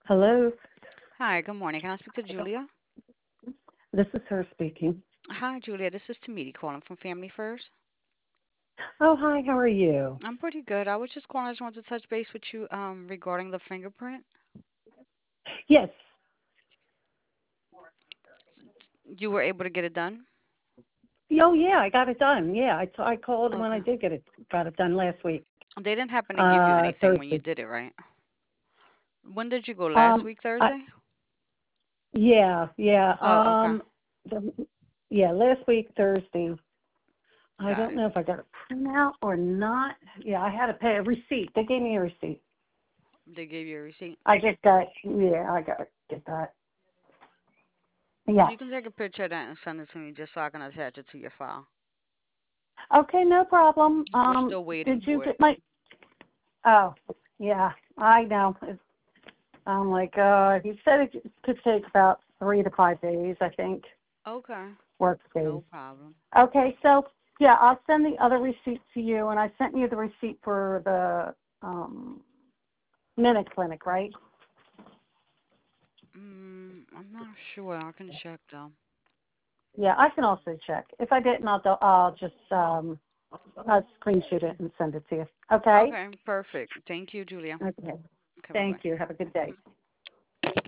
Hello, Hi, good morning. Can I speak to Julia? this is her speaking. Hi, Julia. This is Tamiti calling from Family First. Oh, hi, how are you? I'm pretty good. I was just calling. I just wanted to touch base with you regarding the fingerprint. Yes. You were able to get it done? Oh, yeah, I got it done. Yeah, I called when I Okay. did got it done last week. They didn't happen to give you anything when you Thursday. did it, right? When did you go? Last Um, week, I Thursday? yeah, yeah. Oh, okay. The, yeah, last week Thursday. I Got don't it. know if I got a printout or not. Yeah, I had to pay a receipt. They gave me a receipt. They gave you a receipt. I get that. Yeah, I got to get that. Yes. You can take a picture of that and send it to me just so I can attach it to your file. Okay, no problem. We're still waiting Did you for it. get my? Oh, yeah, I know. I'm like, he said it could take about 3 to 5 days, I think, Okay. work days. No problem. Okay, so, yeah, I'll send the other receipt to you, and I sent you the receipt for the Minute Clinic, right? I'm not sure. I can check though. Yeah, I can also check. If I didn't, I'll just I'll screenshot it and send it to you. Okay? Okay, perfect. Thank you, Julia. Okay. Okay, bye bye. Thank you. Have a good day.